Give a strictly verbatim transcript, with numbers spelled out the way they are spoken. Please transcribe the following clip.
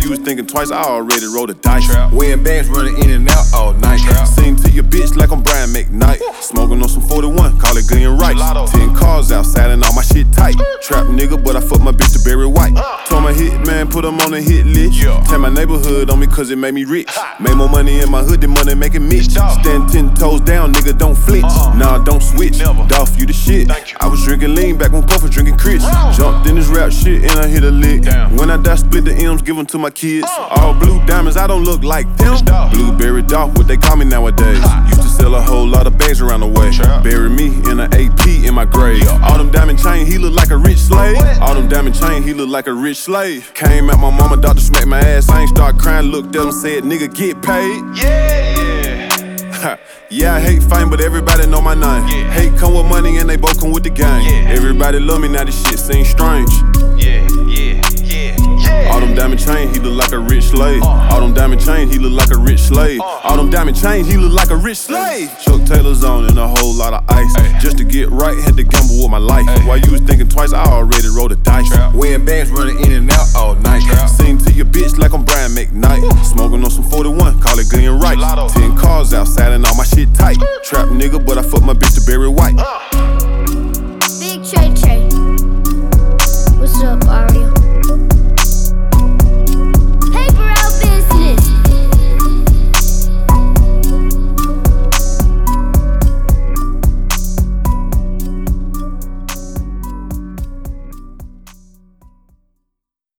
you was thinking twice, I already rolled a dice. Trap. Wearing bands, running in and out all night. Trap. Sing to your bitch like I'm Brian McKnight. Smoking on some forty-one, call it Gillian Rice. Gelato. Ten cars outside and all my shit tight. Trap nigga, but I fuck my bitch to Barry White. Told my hit man, put him on the hit list. Yeah. Tell my neighborhood on me cause it made me rich. Made more money in my hood than money making me. dog. Stand ten toes down, nigga, don't flinch. Uh-uh. Nah, don't switch. Never. Dolph, you the shit. Thank you. I was drinking lean back when Puff was drinking Chris. Jumped in this rap shit and I hit a lick. Damn. When I die, split the M's, give them to my kids. Uh. All blue diamonds, I don't look like them. dog. Blueberry Dolph, what they call me nowadays. Ha. Used to sell a whole lot of bags around the way. Trap. Bury me in an A P in my grave. Yeah. All them diamond chain, he look like a rich slave. What? All them diamond chain, he look like a rich slave. Came at my mama, doctor smacked my ass. I ain't start crying, looked at him, said, nigga, get paid. Yeah, yeah. Yeah, I hate fame, but everybody know my name. Yeah. Hate come with money and they both come with the game. Yeah. Everybody love me, now this shit seems strange. Yeah, yeah, yeah, yeah. All them diamond chain, he look like a rich slave. Uh. All them diamond chain, he look like a rich slave. Uh. All them diamond chain, he look like a rich slave. Chuck Taylor's on and a whole lot of ice. Ay. Just to get right, had to gamble with my life. Ay. While you was thinking twice, I already rolled a dice. Trap. Wearing bands, running in and out all night. Trap. Sing to your bitch like I'm Brian McKnight. Smoking on some forty-one, call it Gillian Rice. Gelato. Ten cars outside and all my shit tight. Trap nigga, but I fuck my bitch to Barry White. Uh. Big Trey Trey. What's up, alright?